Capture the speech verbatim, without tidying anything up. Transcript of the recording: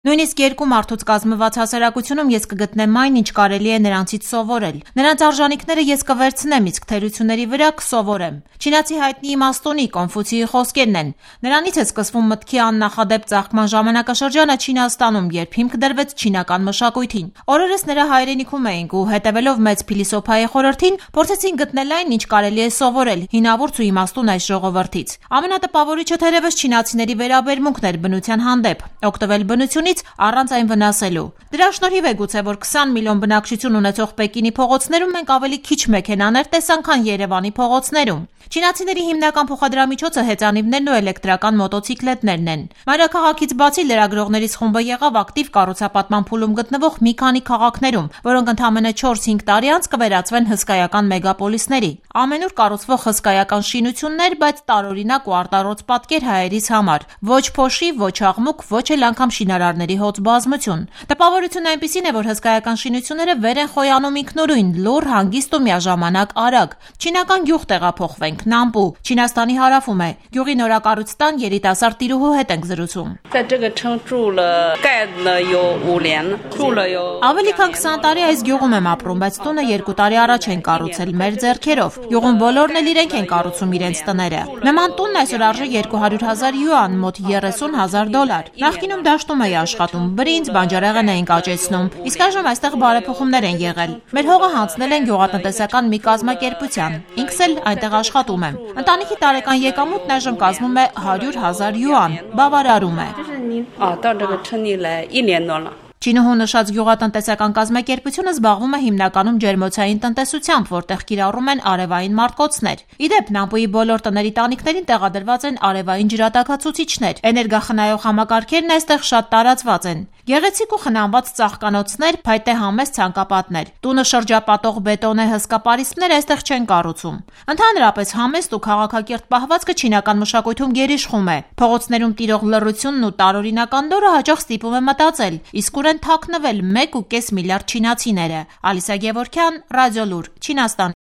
Նույնիսկ երկու մարդուց կազմված հասարակությունում ես կգտնեմ այն, ինչ կարելի է նրանցից սովորել։ Նրանց արժանիքները ես կվերցնեմ, իսկ թերությունների վրա կսովորեմ։ Չինացի հայտնի իմաստունի Կոնֆուցիի խոսքերն են։ Նրանից է սկսվում մտքի աննախադեպ ծաղկման ժամանակաշրջանը Չինաստանում, երբ հիմք դրվեց չինական մշակույթին։ Օրերս նրա հայրենիքում էինք ու հետևելով մեծ փիլիսոփայի խորհրդին, փորձեցին գտնել այն, ինչ կարելի է սովորել հինավուրց ու իմաստուն այս ժողովրդից։ Ամենատպավորիչը թերևս չինացիների վերաբերմունքն էր բնության հանդեպ, օգտվել բնությունից առանց այն վնասելու։ Դրա շնորհիվ է գուցե, որ քսան միլիոն բնակչություն ունեցող Պեկինի փողոցներում մենք ավելի քիչ մեքենաներ տեսանք, քան Երևանի փողոցներում։ Չինացիների հիմնական փոխադրամիջոցը հեծանիվներն ու էլեկտրական մոտոցիկլետներն են։ Մայրաքաղաքից բացի լրագրողներից խումբը եղավ ակտիվ կառուցապատման փուլում գտնվող մի քանի քաղաքներում, որոնք ընդամենը չորս-հինգ տարի անց կվերածվեն հսկայական մեգապոլիսների։ Ամենուր կառուցվող հսկայական շինություններ, բայց տարօրինակ ու արտառոց պատկեր հայերիս համար։ Ոչ փոշի, ոչ աղմուկ, ոչ էլ անգամ շինարարների հոծ բազմություն։ Տպավորությունն այնպիսին է, որ հսկայական շինությունները վեր են խոյանում ինքնուրույն, լուռ, հանգիստ ու միաժամանակ արագ։ Չինական գյուղ տեղափոխվենք, Նամբու, Չինաստանի հարավում է։ Գյուղի նորակառուցության երիտասարդ տիրուհու հետ ենք զրուցում։ Ավելի քան քսան տարի այս գյուղում եմ ապրում, բայց տունը երկու տարի առաջ են կառուցել մեր ձեռքերով։ Գյուղում բոլորն էլ իրենք են կառուցում իրենց տները։ Նման տունն այսօր արժի երկու հարյուր հազար յուան, մոտ երեսուն հազար դոլար։ Նախկինում դաշտում էի աշխատում, բրինձ, բանջարեղեն էինք աճեցնում, իսկ այժմ այստեղ բարեփոխումներ են եղել։ Մեր հողը հանձնել են գյուղատնտեսական մի կազմակերպության։ Ինքս էլ այնտեղ աշխատում եմ։ Ընտանիքի տարեկան եկամուտն այժմ կազմում է հարյուր հազար յուան, բավարարում է։ Չինուհու նշած գյուղատնտեսական կազմակերպությունը զբաղվում է հիմնականում ջերմոցային տնտեսությամբ, որտեղ կիրառում են արևային մարտկոցներ։ Ի դեպ, Նամբուի բոլոր տների տանիքներին տեղադրված են արևային ջրատաքացուցիչներ։ Էներգախնայող համակարգերն այստեղ շատ տարածված են։ Գեղեցիկ ու խնամված ծաղկանոցներ, փայտե համեստ ցանկապատներ։ Տունը շրջապատող բետոնե հսկա պարիսպներ այստեղ չեն կառուցում։ Ընդհանրապես համեստ ու քաղաքակիրթ պահվածքը չինական մշակույթում գերիշխում է։ Փողոցներում տիրող լռությունն ու տարօրինական դորը հաճախ ստիպում է մտածել, իսկ ուր են թաքնվել մեկ ու կես միլիարդ չինացիները։ Ալիսա Գևորգյան, Ռադիոլուր, Չինաստան։